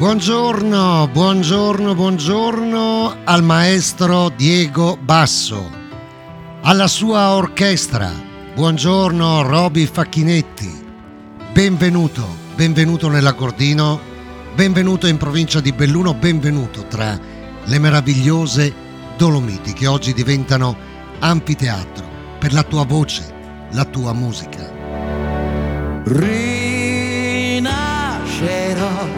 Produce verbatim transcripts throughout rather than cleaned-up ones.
Buongiorno, buongiorno, buongiorno al maestro Diego Basso, alla sua orchestra. Buongiorno Roby Facchinetti. Benvenuto, benvenuto nell'Agordino, benvenuto in provincia di Belluno, benvenuto tra le meravigliose Dolomiti che oggi diventano anfiteatro per la tua voce, la tua musica. Rinascerò.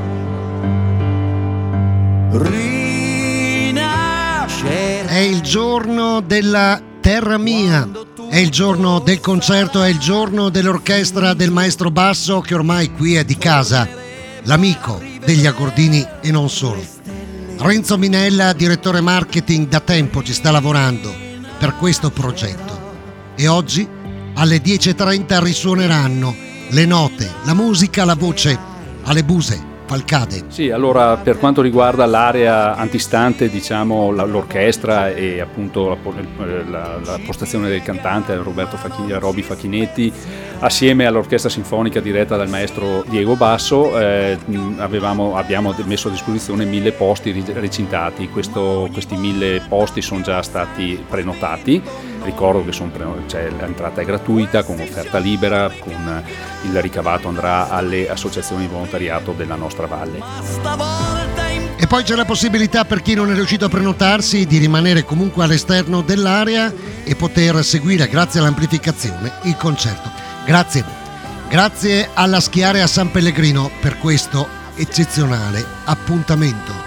Rinascerò. È il giorno della terra mia, è il giorno del concerto, è il giorno dell'orchestra del maestro Basso che ormai qui è di casa, l'amico degli Agordini e non solo. Renzo Minella, direttore marketing, da tempo ci sta lavorando per questo progetto e oggi alle dieci e trenta risuoneranno le note, la musica, la voce alle Buse Falcade. Sì, allora per quanto riguarda l'area antistante, diciamo l'orchestra e appunto la, la, la postazione del cantante Roberto Facchi, Roby Facchinetti, assieme all'orchestra sinfonica diretta dal maestro Diego Basso, eh, avevamo, abbiamo messo a disposizione mille posti recintati. Questo, questi mille posti sono già stati prenotati. Ricordo che sono, cioè, l'entrata è gratuita, con offerta libera, con il ricavato andrà alle associazioni di volontariato della nostra valle. E poi c'è la possibilità per chi non è riuscito a prenotarsi di rimanere comunque all'esterno dell'area e poter seguire, grazie all'amplificazione, il concerto. Grazie, grazie alla Schiarea San Pellegrino per questo eccezionale appuntamento.